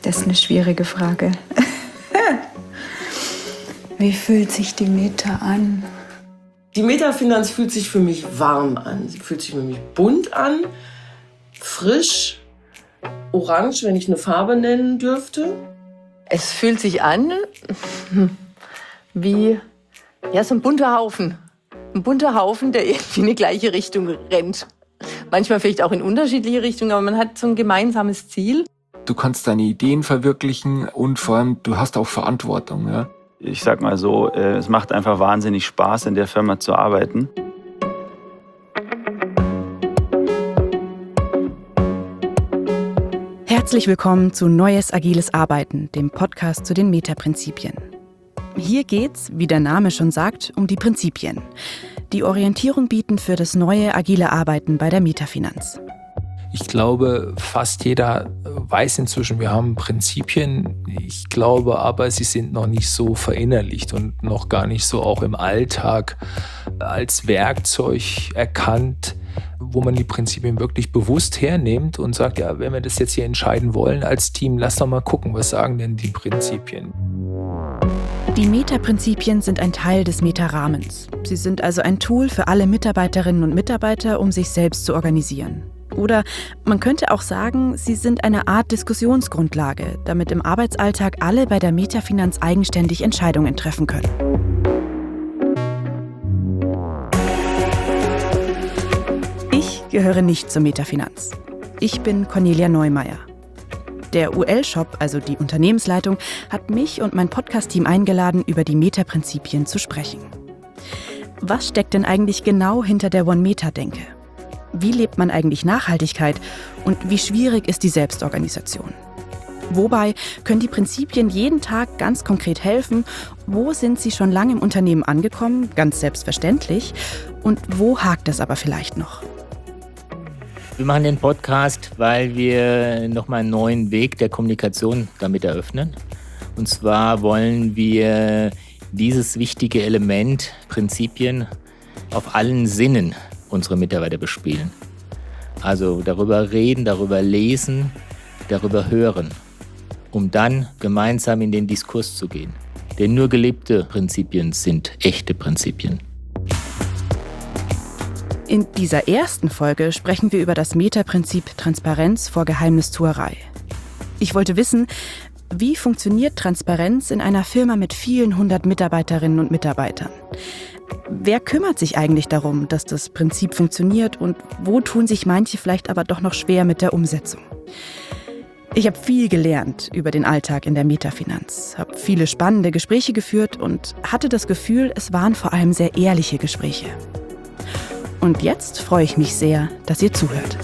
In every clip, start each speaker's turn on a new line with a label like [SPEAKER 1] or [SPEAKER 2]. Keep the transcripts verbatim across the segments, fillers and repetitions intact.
[SPEAKER 1] Das ist eine schwierige Frage. Wie fühlt sich die Meta an?
[SPEAKER 2] Die Metafinanz fühlt sich für mich warm an. Sie fühlt sich für mich bunt an, frisch, orange, wenn ich eine Farbe nennen dürfte.
[SPEAKER 3] Es fühlt sich an wie ja, so ein bunter Haufen. Ein bunter Haufen, der irgendwie in die gleiche Richtung rennt. Manchmal vielleicht auch in unterschiedliche Richtungen, aber man hat so ein gemeinsames Ziel.
[SPEAKER 4] Du kannst deine Ideen verwirklichen und vor allem, du hast auch Verantwortung. Ja?
[SPEAKER 5] Ich sag mal so, es macht einfach wahnsinnig Spaß, in der Firma zu arbeiten.
[SPEAKER 6] Herzlich willkommen zu Neues Agiles Arbeiten, dem Podcast zu den Meta-Prinzipien. Hier geht's, wie der Name schon sagt, um die Prinzipien, die Orientierung bieten für das neue agile Arbeiten bei der Metafinanz.
[SPEAKER 7] Ich glaube, fast jeder weiß inzwischen, wir haben Prinzipien. Ich glaube aber, sie sind noch nicht so verinnerlicht und noch gar nicht so auch im Alltag als Werkzeug erkannt, wo man die Prinzipien wirklich bewusst hernimmt und sagt, ja, wenn wir das jetzt hier entscheiden wollen als Team, lass doch mal gucken, was sagen denn die Prinzipien?
[SPEAKER 6] Die Meta-Prinzipien sind ein Teil des Meta-Rahmens. Sie sind also ein Tool für alle Mitarbeiterinnen und Mitarbeiter, um sich selbst zu organisieren. Oder man könnte auch sagen, sie sind eine Art Diskussionsgrundlage, damit im Arbeitsalltag alle bei der Metafinanz eigenständig Entscheidungen treffen können. Ich gehöre nicht zur Metafinanz. Ich bin Cornelia Neumeier. Der U L-Shop, also die Unternehmensleitung, hat mich und mein Podcast-Team eingeladen, über die Meta-Prinzipien zu sprechen. Was steckt denn eigentlich genau hinter der One-Meta-Denke? Wie lebt man eigentlich Nachhaltigkeit und wie schwierig ist die Selbstorganisation? Wobei können die Prinzipien jeden Tag ganz konkret helfen? Wo sind sie schon lange im Unternehmen angekommen, ganz selbstverständlich? Und wo hakt es aber vielleicht noch?
[SPEAKER 8] Wir machen den Podcast, weil wir nochmal einen neuen Weg der Kommunikation damit eröffnen. Und zwar wollen wir dieses wichtige Element, Prinzipien, auf allen Sinnen unsere Mitarbeiter bespielen. Also darüber reden, darüber lesen, darüber hören, um dann gemeinsam in den Diskurs zu gehen. Denn nur gelebte Prinzipien sind echte Prinzipien.
[SPEAKER 6] In dieser ersten Folge sprechen wir über das Meta-Prinzip Transparenz vor Geheimnistuerei. Ich wollte wissen, wie funktioniert Transparenz in einer Firma mit vielen hundert Mitarbeiterinnen und Mitarbeitern? Wer kümmert sich eigentlich darum, dass das Prinzip funktioniert und wo tun sich manche vielleicht aber doch noch schwer mit der Umsetzung? Ich habe viel gelernt über den Alltag in der Metafinanz, habe viele spannende Gespräche geführt und hatte das Gefühl, es waren vor allem sehr ehrliche Gespräche. Und jetzt freue ich mich sehr, dass ihr zuhört.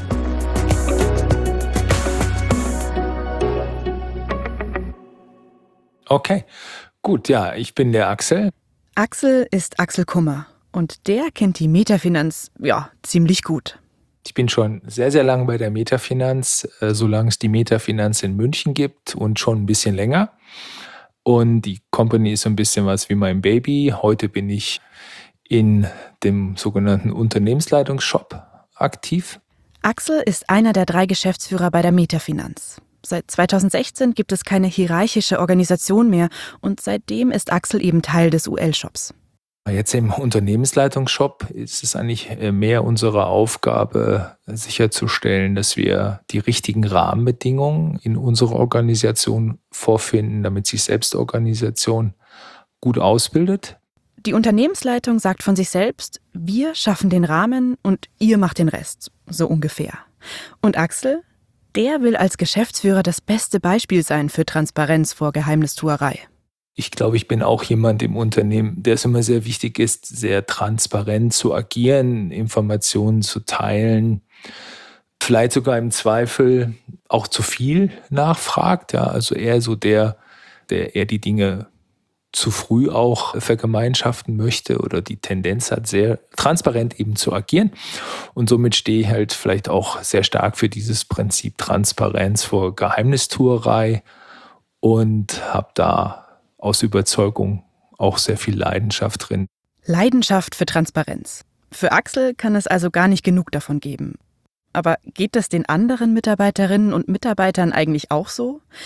[SPEAKER 7] Okay, gut, ja, ich bin der Axel.
[SPEAKER 6] Axel ist Axel Kummer und der kennt die Metafinanz, ja, ziemlich gut.
[SPEAKER 7] Ich bin schon sehr, sehr lange bei der Metafinanz, äh, solange es die Metafinanz in München gibt und schon ein bisschen länger. Und die Company ist so ein bisschen was wie mein Baby. Heute bin ich in dem sogenannten Unternehmensleitungsshop aktiv.
[SPEAKER 6] Axel ist einer der drei Geschäftsführer bei der Metafinanz. Seit zweitausendsechzehn gibt es keine hierarchische Organisation mehr und seitdem ist Axel eben Teil des U L-Shops.
[SPEAKER 7] Jetzt im Unternehmensleitungsshop ist es eigentlich mehr unsere Aufgabe, sicherzustellen, dass wir die richtigen Rahmenbedingungen in unserer Organisation vorfinden, damit sich Selbstorganisation gut ausbildet.
[SPEAKER 6] Die Unternehmensleitung sagt von sich selbst, wir schaffen den Rahmen und ihr macht den Rest, so ungefähr. Und Axel, der will als Geschäftsführer das beste Beispiel sein für Transparenz vor Geheimnistuerei.
[SPEAKER 7] Ich glaube, ich bin auch jemand im Unternehmen, der es immer sehr wichtig ist, sehr transparent zu agieren, Informationen zu teilen, vielleicht sogar im Zweifel auch zu viel nachfragt. Ja, also eher so der, der eher die Dinge zu früh auch vergemeinschaften möchte oder die Tendenz hat, sehr transparent eben zu agieren. Und somit stehe ich halt vielleicht auch sehr stark für dieses Prinzip Transparenz vor Geheimnistuerei und habe da aus Überzeugung auch sehr viel Leidenschaft drin.
[SPEAKER 6] Leidenschaft für Transparenz. Für Axel kann es also gar nicht genug davon geben. Aber geht das den anderen Mitarbeiterinnen und Mitarbeitern eigentlich auch so?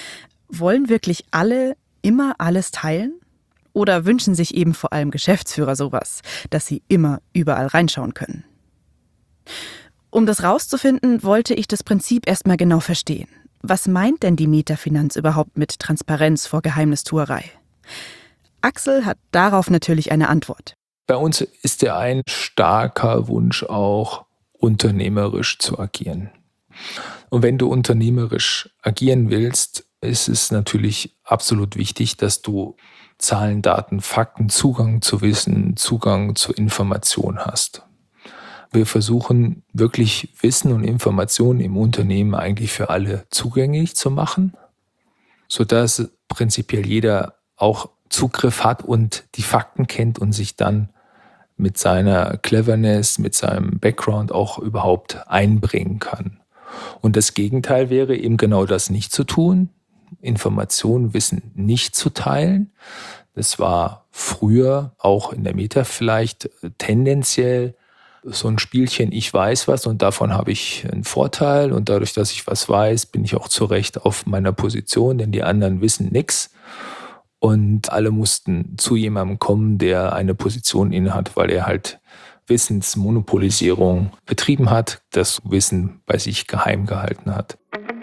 [SPEAKER 6] Wollen wirklich alle immer alles teilen? Oder wünschen sich eben vor allem Geschäftsführer sowas, dass sie immer überall reinschauen können? Um das rauszufinden, wollte ich das Prinzip erstmal genau verstehen. Was meint denn die Metafinanz überhaupt mit Transparenz vor Geheimnistuerei? Axel hat darauf natürlich eine Antwort.
[SPEAKER 7] Bei uns ist ja ein starker Wunsch auch, unternehmerisch zu agieren. Und wenn du unternehmerisch agieren willst, ist es natürlich absolut wichtig, dass du Zahlen, Daten, Fakten, Zugang zu Wissen, Zugang zu Information hast. Wir versuchen wirklich Wissen und Informationen im Unternehmen eigentlich für alle zugänglich zu machen, sodass prinzipiell jeder auch Zugriff hat und die Fakten kennt und sich dann mit seiner Cleverness, mit seinem Background auch überhaupt einbringen kann. Und das Gegenteil wäre eben genau das nicht zu tun, Informationen, Wissen nicht zu teilen. Das war früher auch in der Meta vielleicht tendenziell so ein Spielchen, ich weiß was und davon habe ich einen Vorteil und dadurch, dass ich was weiß, bin ich auch zu Recht auf meiner Position, denn die anderen wissen nichts. Und alle mussten zu jemandem kommen, der eine Position innehat, weil er halt Wissensmonopolisierung betrieben hat, das Wissen bei sich geheim gehalten hat.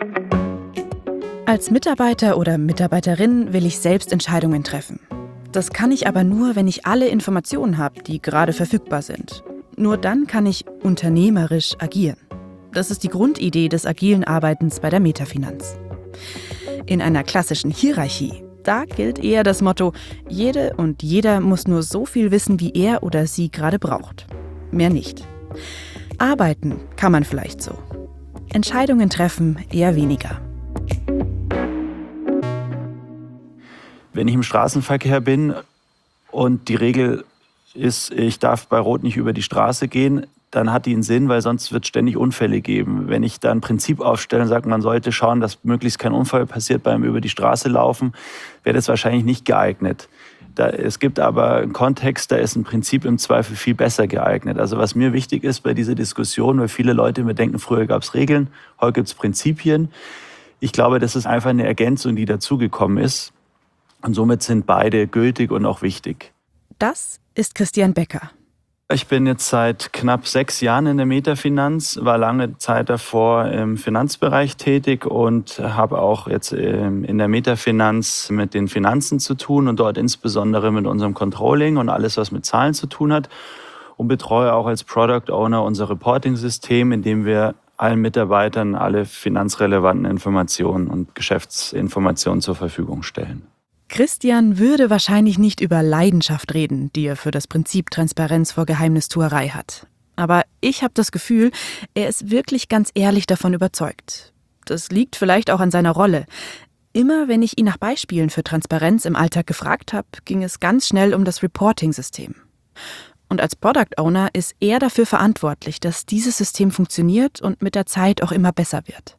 [SPEAKER 6] Als Mitarbeiter oder Mitarbeiterin will ich selbst Entscheidungen treffen. Das kann ich aber nur, wenn ich alle Informationen habe, die gerade verfügbar sind. Nur dann kann ich unternehmerisch agieren. Das ist die Grundidee des agilen Arbeitens bei der Metafinanz. In einer klassischen Hierarchie, da gilt eher das Motto, jede und jeder muss nur so viel wissen, wie er oder sie gerade braucht. Mehr nicht. Arbeiten kann man vielleicht so. Entscheidungen treffen eher weniger.
[SPEAKER 5] Wenn ich im Straßenverkehr bin und die Regel ist, ich darf bei Rot nicht über die Straße gehen, dann hat die einen Sinn, weil sonst wird es ständig Unfälle geben. Wenn ich da ein Prinzip aufstelle und sage, man sollte schauen, dass möglichst kein Unfall passiert beim über die Straße laufen, wäre das wahrscheinlich nicht geeignet. Da, es gibt aber einen Kontext, da ist ein Prinzip im Zweifel viel besser geeignet. Also was mir wichtig ist bei dieser Diskussion, weil viele Leute immer denken, früher gab es Regeln, heute gibt es Prinzipien. Ich glaube, das ist einfach eine Ergänzung, die dazugekommen ist. Und somit sind beide gültig und auch wichtig.
[SPEAKER 6] Das ist Christian Becker.
[SPEAKER 5] Ich bin jetzt seit knapp sechs Jahren in der Metafinanz, war lange Zeit davor im Finanzbereich tätig und habe auch jetzt in der Metafinanz mit den Finanzen zu tun und dort insbesondere mit unserem Controlling und alles, was mit Zahlen zu tun hat. Und betreue auch als Product Owner unser Reporting-System, in dem wir allen Mitarbeitern alle finanzrelevanten Informationen und Geschäftsinformationen zur Verfügung stellen.
[SPEAKER 6] Christian würde wahrscheinlich nicht über Leidenschaft reden, die er für das Prinzip Transparenz vor Geheimnistuerei hat. Aber ich habe das Gefühl, er ist wirklich ganz ehrlich davon überzeugt. Das liegt vielleicht auch an seiner Rolle. Immer wenn ich ihn nach Beispielen für Transparenz im Alltag gefragt habe, ging es ganz schnell um das Reporting-System. Und als Product Owner ist er dafür verantwortlich, dass dieses System funktioniert und mit der Zeit auch immer besser wird.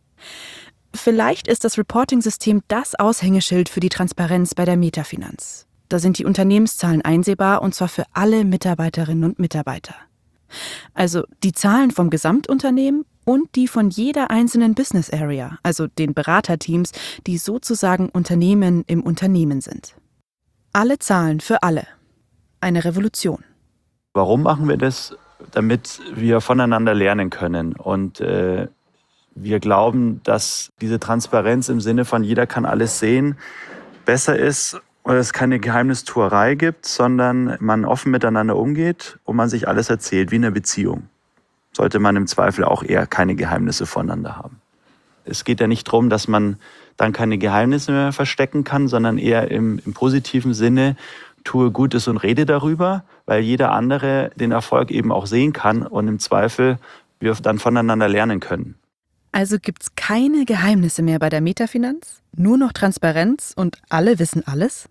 [SPEAKER 6] Vielleicht ist das Reporting-System das Aushängeschild für die Transparenz bei der Metafinanz. Da sind die Unternehmenszahlen einsehbar und zwar für alle Mitarbeiterinnen und Mitarbeiter. Also die Zahlen vom Gesamtunternehmen und die von jeder einzelnen Business Area, also den Beraterteams, die sozusagen Unternehmen im Unternehmen sind. Alle Zahlen für alle. Eine Revolution.
[SPEAKER 5] Warum machen wir das? Damit wir voneinander lernen können und äh wir glauben, dass diese Transparenz im Sinne von jeder kann alles sehen besser ist oder es keine Geheimnistuerei gibt, sondern man offen miteinander umgeht und man sich alles erzählt, wie in einer Beziehung. Sollte man im Zweifel auch eher keine Geheimnisse voneinander haben. Es geht ja nicht darum, dass man dann keine Geheimnisse mehr verstecken kann, sondern eher im, im positiven Sinne, tue Gutes und rede darüber, weil jeder andere den Erfolg eben auch sehen kann und im Zweifel wir dann voneinander lernen können.
[SPEAKER 6] Also gibt's keine Geheimnisse mehr bei der Metafinanz? Nur noch Transparenz und alle wissen alles?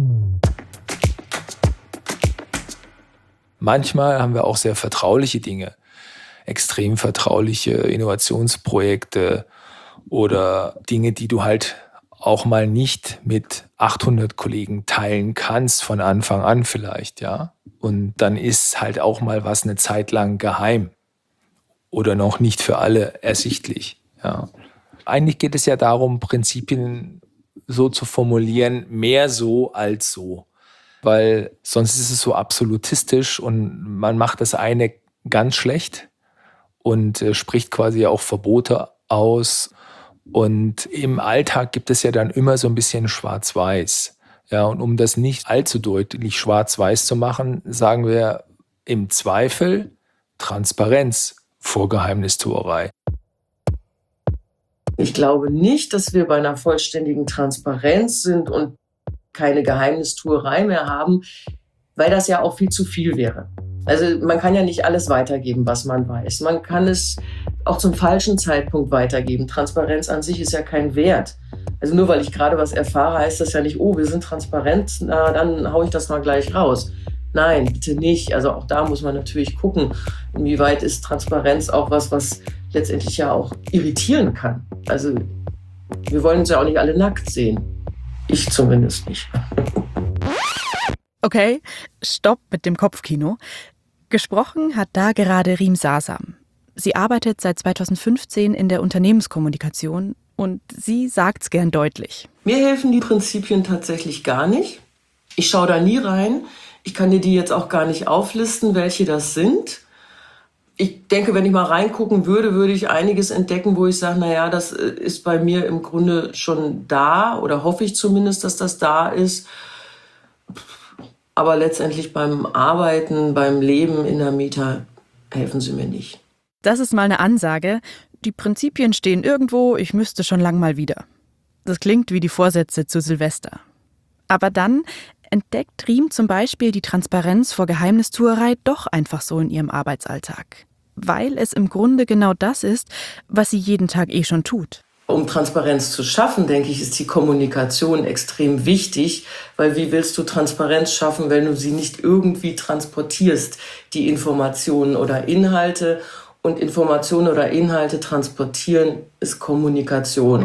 [SPEAKER 7] Manchmal haben wir auch sehr vertrauliche Dinge, extrem vertrauliche Innovationsprojekte oder Dinge, die du halt auch mal nicht mit achthundert Kollegen teilen kannst von Anfang an vielleicht, ja. Und dann ist halt auch mal was eine Zeit lang geheim. Oder noch nicht für alle ersichtlich. Ja. Eigentlich geht es ja darum, Prinzipien so zu formulieren, mehr so als so. Weil sonst ist es so absolutistisch und man macht das eine ganz schlecht und äh, spricht quasi auch Verbote aus. Und im Alltag gibt es ja dann immer so ein bisschen Schwarz-Weiß. Ja, und um das nicht allzu deutlich schwarz-weiß zu machen, sagen wir im Zweifel Transparenz vor Geheimnistuerei.
[SPEAKER 2] Ich glaube nicht, dass wir bei einer vollständigen Transparenz sind und keine Geheimnistuerei mehr haben, weil das ja auch viel zu viel wäre. Also man kann ja nicht alles weitergeben, was man weiß. Man kann es auch zum falschen Zeitpunkt weitergeben. Transparenz an sich ist ja kein Wert. Also nur weil ich gerade was erfahre, heißt das ja nicht, oh, wir sind transparent, na, dann haue ich das mal gleich raus. Nein, bitte nicht. Also auch da muss man natürlich gucken, inwieweit ist Transparenz auch was, was letztendlich ja auch irritieren kann. Also wir wollen uns ja auch nicht alle nackt sehen. Ich zumindest nicht.
[SPEAKER 6] Okay, stopp mit dem Kopfkino. Gesprochen hat da gerade Riem Sasam. Sie arbeitet seit zweitausendfünfzehn in der Unternehmenskommunikation und sie sagt's gern deutlich.
[SPEAKER 2] Mir helfen die Prinzipien tatsächlich gar nicht. Ich schaue da nie rein. Ich kann dir die jetzt auch gar nicht auflisten, welche das sind. Ich denke, wenn ich mal reingucken würde, würde ich einiges entdecken, wo ich sage, naja, das ist bei mir im Grunde schon da oder hoffe ich zumindest, dass das da ist. Aber letztendlich beim Arbeiten, beim Leben in der Meta helfen sie mir nicht.
[SPEAKER 6] Das ist mal eine Ansage. Die Prinzipien stehen irgendwo, ich müsste schon lang mal wieder. Das klingt wie die Vorsätze zu Silvester. Aber dann entdeckt Riem zum Beispiel die Transparenz vor Geheimnistuerei doch einfach so in ihrem Arbeitsalltag. Weil es im Grunde genau das ist, was sie jeden Tag eh schon tut.
[SPEAKER 2] Um Transparenz zu schaffen, denke ich, ist die Kommunikation extrem wichtig, weil wie willst du Transparenz schaffen, wenn du sie nicht irgendwie transportierst, die Informationen oder Inhalte? Und Informationen oder Inhalte transportieren ist Kommunikation.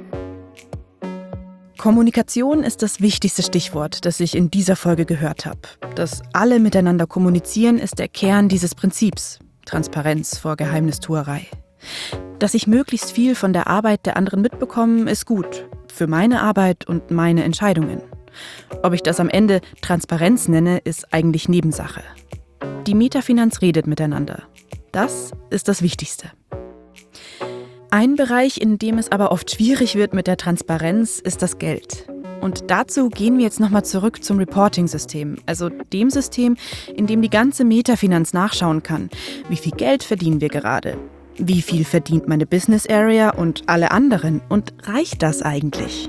[SPEAKER 6] Kommunikation ist das wichtigste Stichwort, das ich in dieser Folge gehört habe. Dass alle miteinander kommunizieren, ist der Kern dieses Prinzips. Transparenz vor Geheimnistuerei. Dass ich möglichst viel von der Arbeit der anderen mitbekomme, ist gut. Für meine Arbeit und meine Entscheidungen. Ob ich das am Ende Transparenz nenne, ist eigentlich Nebensache. Die Metafinanz redet miteinander. Das ist das Wichtigste. Ein Bereich, in dem es aber oft schwierig wird mit der Transparenz, ist das Geld. Und dazu gehen wir jetzt nochmal zurück zum Reporting-System, also dem System, in dem die ganze Metafinanz nachschauen kann. Wie viel Geld verdienen wir gerade? Wie viel verdient meine Business Area und alle anderen? Und reicht das eigentlich?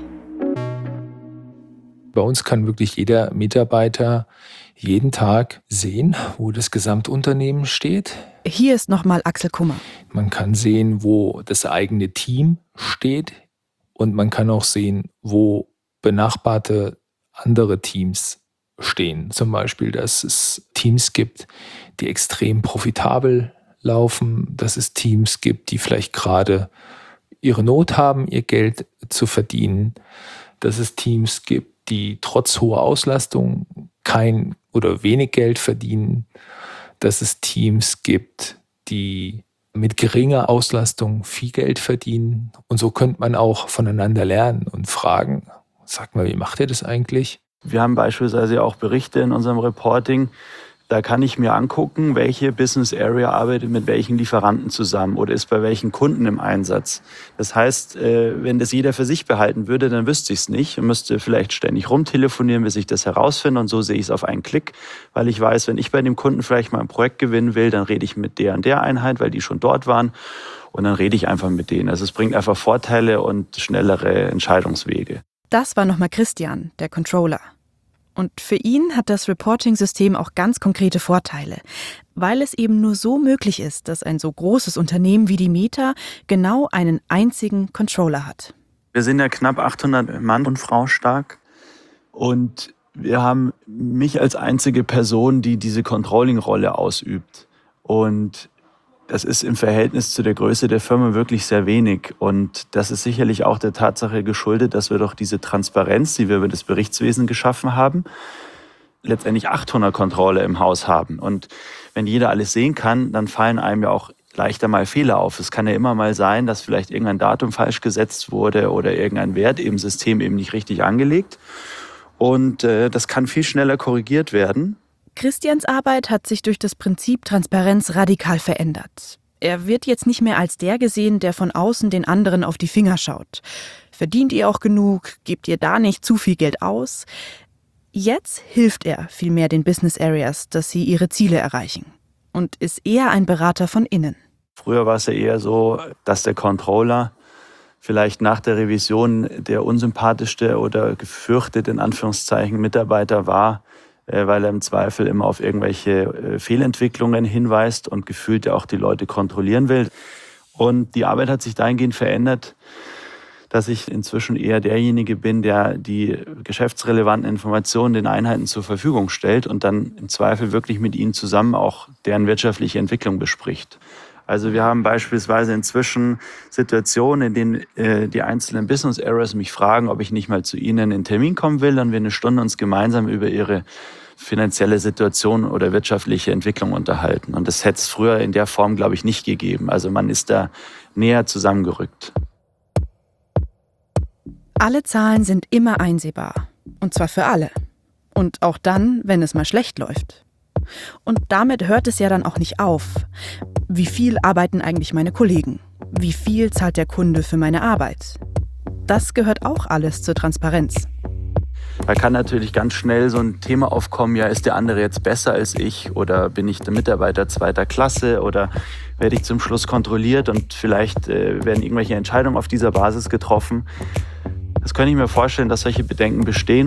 [SPEAKER 7] Bei uns kann wirklich jeder Mitarbeiter jeden Tag sehen, wo das Gesamtunternehmen steht.
[SPEAKER 6] Hier ist nochmal Axel Kummer.
[SPEAKER 7] Man kann sehen, wo das eigene Team steht und man kann auch sehen, wo benachbarte andere Teams stehen. Zum Beispiel, dass es Teams gibt, die extrem profitabel laufen, dass es Teams gibt, die vielleicht gerade ihre Not haben, ihr Geld zu verdienen, dass es Teams gibt, die trotz hoher Auslastung kein oder wenig Geld verdienen, dass es Teams gibt, die mit geringer Auslastung viel Geld verdienen. Und so könnte man auch voneinander lernen und fragen, sag mal, wie macht ihr das eigentlich?
[SPEAKER 5] Wir haben beispielsweise auch Berichte in unserem Reporting. Da kann ich mir angucken, welche Business Area arbeitet mit welchen Lieferanten zusammen oder ist bei welchen Kunden im Einsatz. Das heißt, wenn das jeder für sich behalten würde, dann wüsste ich es nicht und müsste vielleicht ständig rumtelefonieren, bis ich das herausfinde. Und so sehe ich es auf einen Klick, weil ich weiß, wenn ich bei dem Kunden vielleicht mal ein Projekt gewinnen will, dann rede ich mit der und der Einheit, weil die schon dort waren. Und dann rede ich einfach mit denen. Also es bringt einfach Vorteile und schnellere Entscheidungswege.
[SPEAKER 6] Das war nochmal Christian, der Controller. Und für ihn hat das Reporting-System auch ganz konkrete Vorteile, weil es eben nur so möglich ist, dass ein so großes Unternehmen wie die Meta genau einen einzigen Controller hat.
[SPEAKER 5] Wir sind ja knapp achthundert Mann und Frau stark und wir haben mich als einzige Person, die diese Controlling-Rolle ausübt. Und das ist im Verhältnis zu der Größe der Firma wirklich sehr wenig. Und das ist sicherlich auch der Tatsache geschuldet, dass wir doch diese Transparenz, die wir über das Berichtswesen geschaffen haben, letztendlich achthundert Controller im Haus haben. Und wenn jeder alles sehen kann, dann fallen einem ja auch leichter mal Fehler auf. Es kann ja immer mal sein, dass vielleicht irgendein Datum falsch gesetzt wurde oder irgendein Wert im System eben nicht richtig angelegt. Und äh, das kann viel schneller korrigiert werden.
[SPEAKER 6] Christians Arbeit hat sich durch das Prinzip Transparenz radikal verändert. Er wird jetzt nicht mehr als der gesehen, der von außen den anderen auf die Finger schaut. Verdient ihr auch genug? Gebt ihr da nicht zu viel Geld aus? Jetzt hilft er vielmehr den Business Areas, dass sie ihre Ziele erreichen. Und ist eher ein Berater von innen.
[SPEAKER 5] Früher war es ja eher so, dass der Controller vielleicht nach der Revision der unsympathischste oder gefürchtete, in Anführungszeichen, Mitarbeiter war, weil er im Zweifel immer auf irgendwelche Fehlentwicklungen hinweist und gefühlt ja auch die Leute kontrollieren will. Und die Arbeit hat sich dahingehend verändert, dass ich inzwischen eher derjenige bin, der die geschäftsrelevanten Informationen den Einheiten zur Verfügung stellt und dann im Zweifel wirklich mit ihnen zusammen auch deren wirtschaftliche Entwicklung bespricht. Also wir haben beispielsweise inzwischen Situationen, in denen äh, die einzelnen Business Areas mich fragen, ob ich nicht mal zu ihnen in den Termin kommen will und wir eine Stunde uns gemeinsam über ihre finanzielle Situation oder wirtschaftliche Entwicklung unterhalten. Und das hätte es früher in der Form, glaube ich, nicht gegeben. Also man ist da näher zusammengerückt.
[SPEAKER 6] Alle Zahlen sind immer einsehbar. Und zwar für alle. Und auch dann, wenn es mal schlecht läuft. Und damit hört es ja dann auch nicht auf. Wie viel arbeiten eigentlich meine Kollegen? Wie viel zahlt der Kunde für meine Arbeit? Das gehört auch alles zur Transparenz.
[SPEAKER 5] Da kann natürlich ganz schnell so ein Thema aufkommen, ja, ist der andere jetzt besser als ich oder bin ich der Mitarbeiter zweiter Klasse oder werde ich zum Schluss kontrolliert und vielleicht äh, werden irgendwelche Entscheidungen auf dieser Basis getroffen. Das könnte ich mir vorstellen, dass solche Bedenken bestehen.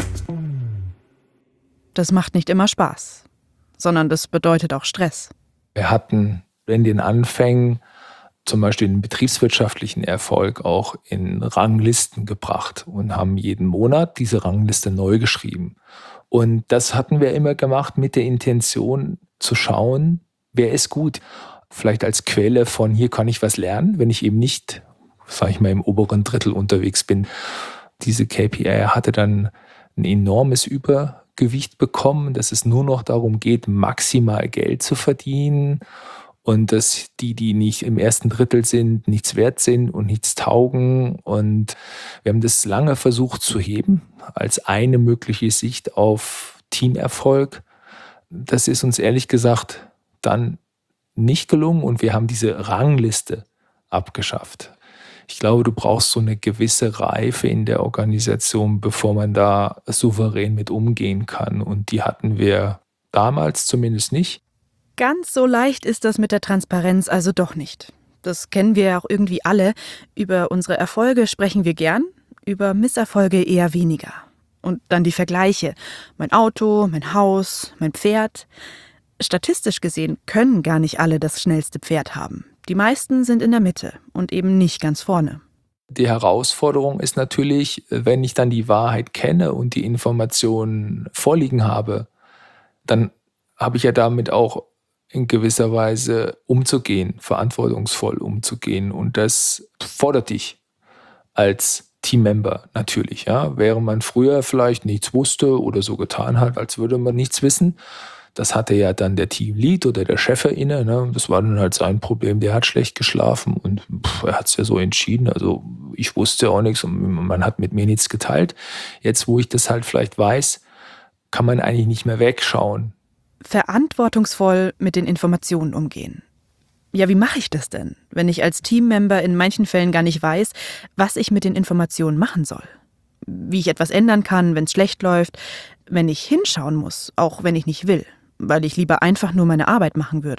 [SPEAKER 6] Das macht nicht immer Spaß, sondern das bedeutet auch Stress.
[SPEAKER 7] Wir hatten in den Anfängen zum Beispiel den betriebswirtschaftlichen Erfolg auch in Ranglisten gebracht und haben jeden Monat diese Rangliste neu geschrieben. Und das hatten wir immer gemacht mit der Intention zu schauen, wer ist gut. Vielleicht als Quelle von hier kann ich was lernen, wenn ich eben nicht, sage ich mal, im oberen Drittel unterwegs bin. Diese K P I hatte dann ein enormes Übergewicht bekommen, dass es nur noch darum geht, maximal Geld zu verdienen. Und dass die, die nicht im ersten Drittel sind, nichts wert sind und nichts taugen. Und wir haben das lange versucht zu heben, als eine mögliche Sicht auf Teamerfolg. Das ist uns ehrlich gesagt dann nicht gelungen und wir haben diese Rangliste abgeschafft. Ich glaube, du brauchst so eine gewisse Reife in der Organisation, bevor man da souverän mit umgehen kann. Und die hatten wir damals zumindest nicht.
[SPEAKER 6] Ganz so leicht ist das mit der Transparenz also doch nicht. Das kennen wir ja auch irgendwie alle. Über unsere Erfolge sprechen wir gern, über Misserfolge eher weniger. Und dann die Vergleiche. Mein Auto, mein Haus, mein Pferd. Statistisch gesehen können gar nicht alle das schnellste Pferd haben. Die meisten sind in der Mitte und eben nicht ganz vorne.
[SPEAKER 7] Die Herausforderung ist natürlich, wenn ich dann die Wahrheit kenne und die Informationen vorliegen habe, dann habe ich ja damit auch in gewisser Weise umzugehen, verantwortungsvoll umzugehen. Und das fordert dich als Teammember natürlich. Ja? Während man früher vielleicht nichts wusste oder so getan hat, als würde man nichts wissen, das hatte ja dann der Teamlead oder der Chef inne. Ne? Das war dann halt sein Problem. Der hat schlecht geschlafen und pff, er hat es ja so entschieden. Also ich wusste auch nichts und man hat mit mir nichts geteilt. Jetzt, wo ich das halt vielleicht weiß, kann man eigentlich nicht mehr wegschauen.
[SPEAKER 6] Verantwortungsvoll mit den Informationen umgehen. Ja, wie mache ich das denn, wenn ich als Teammember in manchen Fällen gar nicht weiß, was ich mit den Informationen machen soll? Wie ich etwas ändern kann, wenn es schlecht läuft, wenn ich hinschauen muss, auch wenn ich nicht will, weil ich lieber einfach nur meine Arbeit machen würde.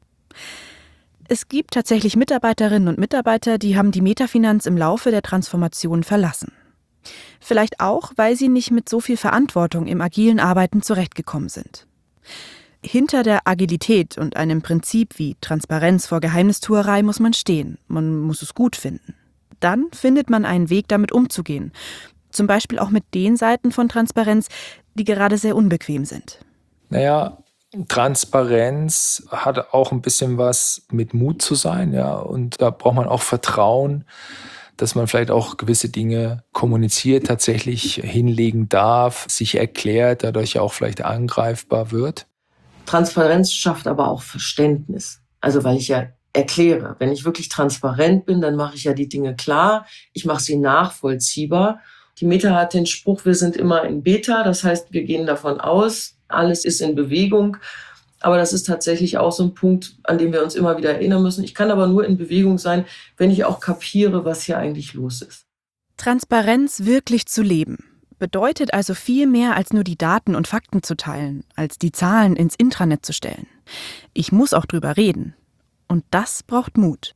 [SPEAKER 6] Es gibt tatsächlich Mitarbeiterinnen und Mitarbeiter, die haben die Metafinanz im Laufe der Transformation verlassen. Vielleicht auch, weil sie nicht mit so viel Verantwortung im agilen Arbeiten zurechtgekommen sind. Hinter der Agilität und einem Prinzip wie Transparenz vor Geheimnistuerei muss man stehen. Man muss es gut finden. Dann findet man einen Weg, damit umzugehen. Zum Beispiel auch mit den Seiten von Transparenz, die gerade sehr unbequem sind.
[SPEAKER 7] Naja, Transparenz hat auch ein bisschen was mit Mut zu sein, ja. Und da braucht man auch Vertrauen, dass man vielleicht auch gewisse Dinge kommuniziert, tatsächlich hinlegen darf, sich erklärt, dadurch auch vielleicht angreifbar wird.
[SPEAKER 2] Transparenz schafft aber auch Verständnis. Also weil ich ja erkläre. Wenn ich wirklich transparent bin, dann mache ich ja die Dinge klar. Ich mache sie nachvollziehbar. Die Meta hat den Spruch, wir sind immer in Beta. Das heißt, wir gehen davon aus, alles ist in Bewegung. Aber das ist tatsächlich auch so ein Punkt, an dem wir uns immer wieder erinnern müssen. Ich kann aber nur in Bewegung sein, wenn ich auch kapiere, was hier eigentlich los ist.
[SPEAKER 6] Transparenz wirklich zu leben bedeutet also viel mehr als nur die Daten und Fakten zu teilen, als die Zahlen ins Intranet zu stellen. Ich muss auch drüber reden. Und das braucht Mut.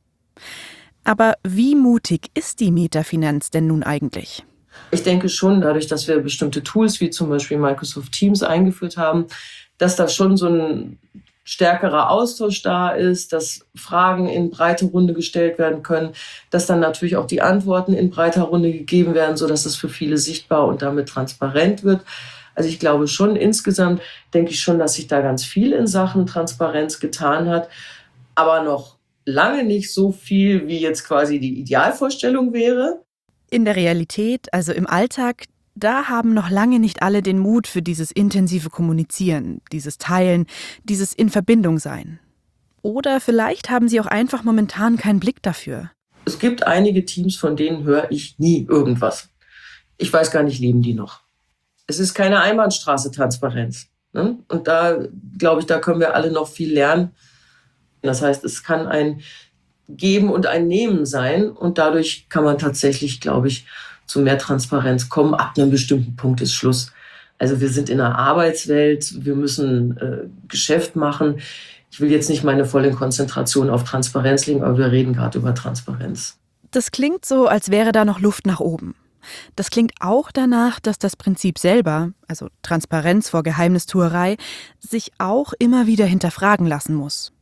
[SPEAKER 6] Aber wie mutig ist die Metafinanz denn nun eigentlich?
[SPEAKER 2] Ich denke schon, dadurch, dass wir bestimmte Tools wie zum Beispiel Microsoft Teams eingeführt haben, dass da schon so ein stärkerer Austausch da ist, dass Fragen in breite Runde gestellt werden können, dass dann natürlich auch die Antworten in breiter Runde gegeben werden, sodass es für viele sichtbar und damit transparent wird. Also ich glaube schon, insgesamt denke ich schon, dass sich da ganz viel in Sachen Transparenz getan hat, aber noch lange nicht so viel, wie jetzt quasi die Idealvorstellung wäre.
[SPEAKER 6] In der Realität, also im Alltag, da haben noch lange nicht alle den Mut für dieses intensive Kommunizieren, dieses Teilen, dieses in Verbindung sein. Oder vielleicht haben sie auch einfach momentan keinen Blick dafür.
[SPEAKER 2] Es gibt einige Teams, von denen höre ich nie irgendwas. Ich weiß gar nicht, leben die noch? Es ist keine Einbahnstraße Transparenz. Ne? Und da, glaube ich, da können wir alle noch viel lernen. Das heißt, es kann ein Geben und ein Nehmen sein. Und dadurch kann man tatsächlich, glaube ich, zu mehr Transparenz kommen. Ab einem bestimmten Punkt ist Schluss. Also wir sind in einer Arbeitswelt, wir müssen äh, Geschäft machen. Ich will jetzt nicht meine volle Konzentration auf Transparenz legen, aber wir reden gerade über Transparenz.
[SPEAKER 6] Das klingt so, als wäre da noch Luft nach oben. Das klingt auch danach, dass das Prinzip selber, also Transparenz vor Geheimnistuerei, sich auch immer wieder hinterfragen lassen muss.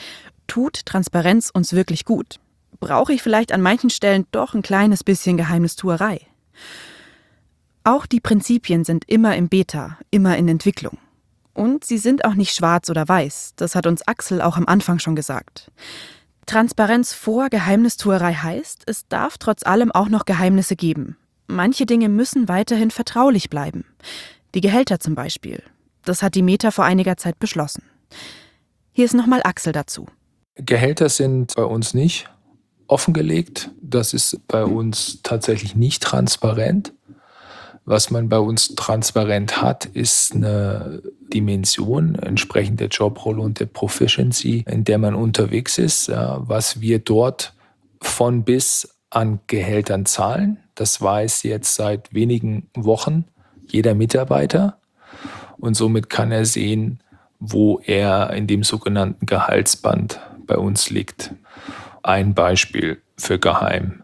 [SPEAKER 6] Tut Transparenz uns wirklich gut? Brauche ich vielleicht an manchen Stellen doch ein kleines bisschen Geheimnistuerei? Auch die Prinzipien sind immer im Beta, immer in Entwicklung. Und sie sind auch nicht schwarz oder weiß, das hat uns Axel auch am Anfang schon gesagt. Transparenz vor Geheimnistuerei heißt, es darf trotz allem auch noch Geheimnisse geben. Manche Dinge müssen weiterhin vertraulich bleiben. Die Gehälter zum Beispiel. Das hat die Meta vor einiger Zeit beschlossen. Hier ist nochmal Axel dazu.
[SPEAKER 7] Gehälter sind bei uns nicht offengelegt. Das ist bei uns tatsächlich nicht transparent. Was man bei uns transparent hat, ist eine Dimension entsprechend der Jobrolle und der Proficiency, in der man unterwegs ist, was wir dort von bis an Gehältern zahlen. Das weiß jetzt seit wenigen Wochen jeder Mitarbeiter und somit kann er sehen, wo er in dem sogenannten Gehaltsband bei uns liegt. Ein Beispiel für geheim.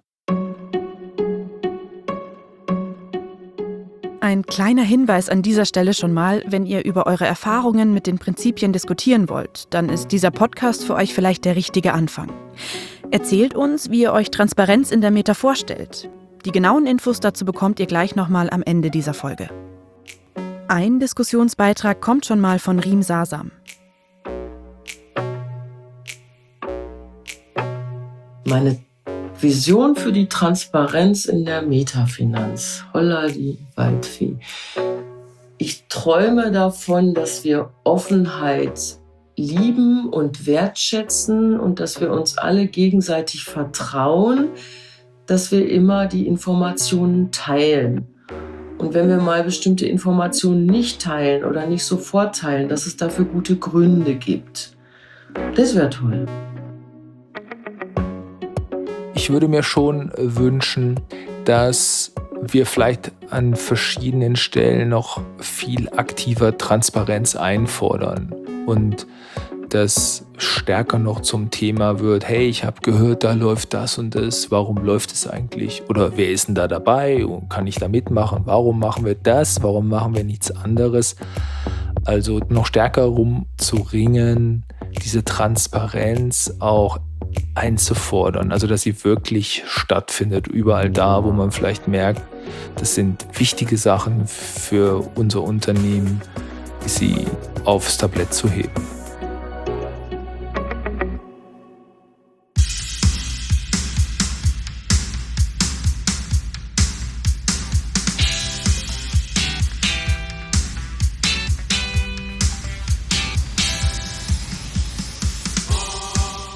[SPEAKER 6] Ein kleiner Hinweis an dieser Stelle schon mal, wenn ihr über eure Erfahrungen mit den Prinzipien diskutieren wollt, dann ist dieser Podcast für euch vielleicht der richtige Anfang. Erzählt uns, wie ihr euch Transparenz in der Meta vorstellt. Die genauen Infos dazu bekommt ihr gleich nochmal am Ende dieser Folge. Ein Diskussionsbeitrag kommt schon mal von Riem Sasam.
[SPEAKER 2] Meine Vision für die Transparenz in der Metafinanz. Holla die Waldfee. Ich träume davon, dass wir Offenheit lieben und wertschätzen und dass wir uns alle gegenseitig vertrauen, dass wir immer die Informationen teilen. Und wenn wir mal bestimmte Informationen nicht teilen oder nicht sofort teilen, dass es dafür gute Gründe gibt. Das wäre toll.
[SPEAKER 7] Ich würde mir schon wünschen, dass wir vielleicht an verschiedenen Stellen noch viel aktiver Transparenz einfordern und das stärker noch zum Thema wird, hey, ich habe gehört, da läuft das und das, warum läuft es eigentlich? Oder wer ist denn da dabei und kann ich da mitmachen? Warum machen wir das? Warum machen wir nichts anderes? Also noch stärker rumzuringen, diese Transparenz auch einzufordern, also dass sie wirklich stattfindet, überall da, wo man vielleicht merkt, das sind wichtige Sachen für unser Unternehmen, sie aufs Tablett zu heben.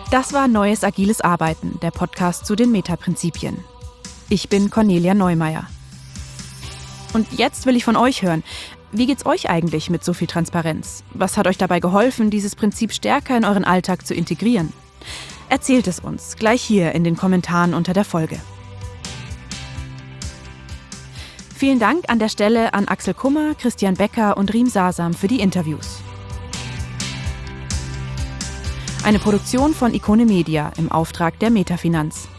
[SPEAKER 6] Das war Neues Agiles Arbeiten, der Podcast zu den Meta-Prinzipien. Ich bin Cornelia Neumeier. Und jetzt will ich von euch hören. Wie geht's euch eigentlich mit so viel Transparenz? Was hat euch dabei geholfen, dieses Prinzip stärker in euren Alltag zu integrieren? Erzählt es uns gleich hier in den Kommentaren unter der Folge. Vielen Dank an der Stelle an Axel Kummer, Christian Becker und Riem Sasam für die Interviews. Eine Produktion von Ikone Media im Auftrag der Metafinanz.